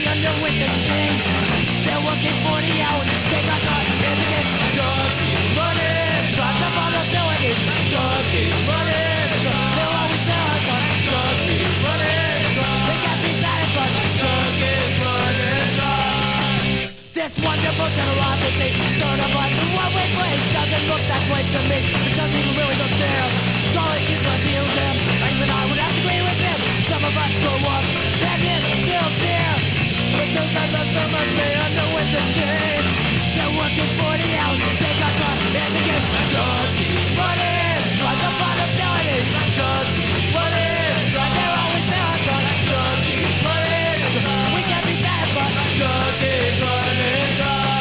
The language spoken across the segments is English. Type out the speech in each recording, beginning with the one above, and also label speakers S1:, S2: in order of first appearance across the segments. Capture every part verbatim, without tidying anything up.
S1: stay under with the change. They're working forty hours, they got caught in the game. Junkies running, trust of vulnerability. Junkies running, they're always there on time. Junkies running, they can't be satisfied. Junkies running, this wonderful generosity, third of us in one-way place doesn't look that great to me. It doesn't even really look fair. All it is what deals them. Even I would have to agree with them. Some of us grow up and it's still there. But those are the summer they under with the change. They're working forty hours, they got caught in the game. Junkies running, try the vulnerability. Junkies running, try they're always there on time. Junkies running, we can't be satisfied. Junkies running dry.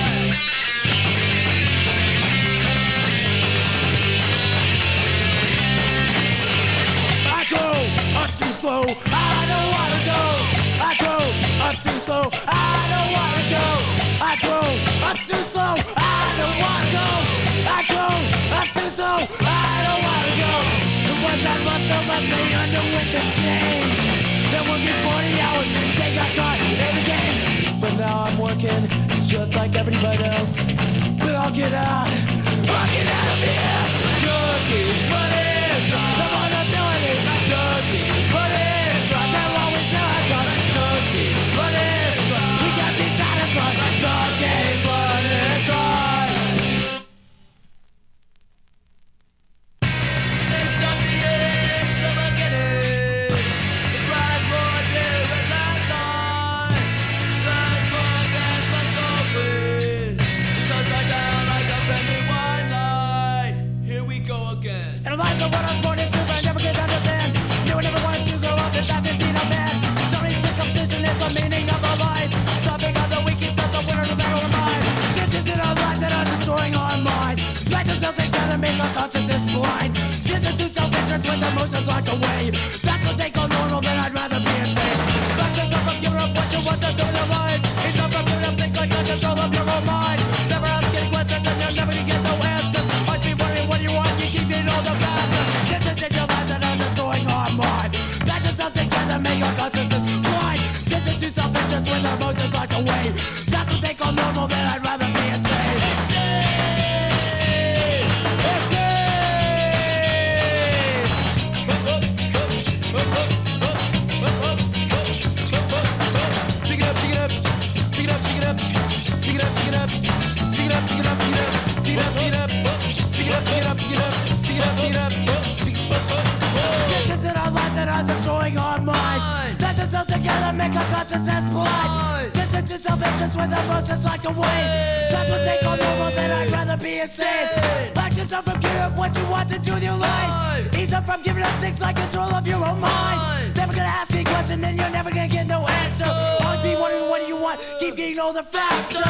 S1: I go up too slow, I don't wanna go. I go up too slow, I don't wanna go. I go up too slow, I don't wanna go. I go up too slow, I don't wanna go. The ones that love so much they under with this change. They're working forty hours, they got caught in the game. But now I'm working just like everybody else. But I'll get out, I'll get out of here. Junkies running, the vulnerability. Junkies running, they're always there on time. Junkies running, we can't be satisfied. Junkies running dry. They stop the end, the beginning. The cry for till the last time. Smash more gas, let's go free. Sunshine down like a friendly wine light. Here we go again. And life of what I'm born into, I never can understand. You never wanted to grow up if I've been beat up man. Don't need circumcision is the meaning of our life. Stopping on the weak keeps us a winner no matter what mine. This isn't our lives that are destroying our mind. Life themselves together make our consciousness blind. This is too self-interest when emotions locked away. That's what they call normal, then I'd rather be insane. That's just from giving up what you want to do in your life. It's not from giving up things like the control of your own mind. Never asking questions and you're never gonna get no answers. I'd be wondering what you want, you keep getting all the faster. This is your life that are destroying our mind. That just us together make our consciousness blind. This is too self-interest when the emotions locked away. That's what they call normal, then I'd rather be insane. It's me! Pick it up, pick it up, pick it up, pick it up, pick it up, pick it up, pick it up, pick it up, pick it up, pick it up, pick it up, pick it up, pick it up, pick it up, pick it up, pick it up. This isn't our lives that are destroying our minds. Let us all together make our consciousness blind. This is just self-interest with emotions locked away. That's what they call normal, then I'd rather be insane. Like yourself from giving up what you want to do with your life. Ease up from giving up things like control of your own mind. Never gonna ask me a question, then you're never gonna get no answer. Always be wondering what do you want, keep getting older faster.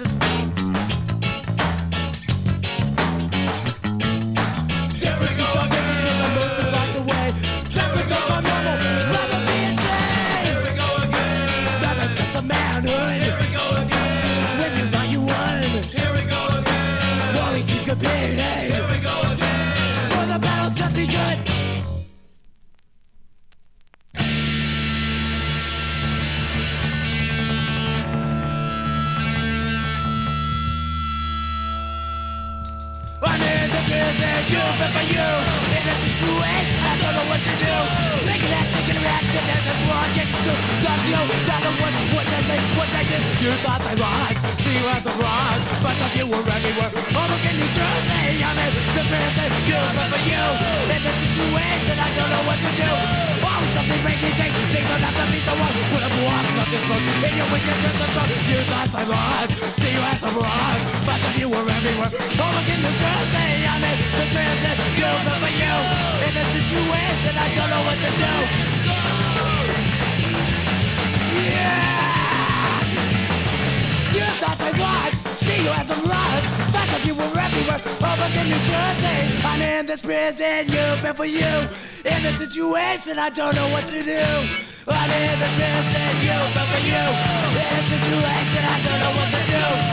S1: Manhood. Here we go again. When you thought you won. Here we go again. While we keep competing. Here we go again. For the battle's just begun. I'm in the prison, you've been for you. In a situation, I don't know what to do. Make an action, get a reaction, there's this wrong, get you through. Don't you know, don't know what, what I say, what I did. You thought I lied, you as a rise. But if you were everywhere, all look in New Jersey. I'm in the prison, you've been for you. In a situation, I don't know what to do. Always something make me think, things don't have to be so wrong. Put up walls, nothing smoke, in your weakness is the truth. You thought I lied, see you as a rise. But if you were everywhere, all look in New Jersey. I'm in the prison, you've been for you. In a situation, I don't know what to do. Yeah! You thought I was, see you as a rise. But if you were everywhere, all look in New Jersey. I'm in this prison, you've been for you. In a situation, I don't know what to do. I'm in the prison, you've been for you. In a situation, I don't know what to do.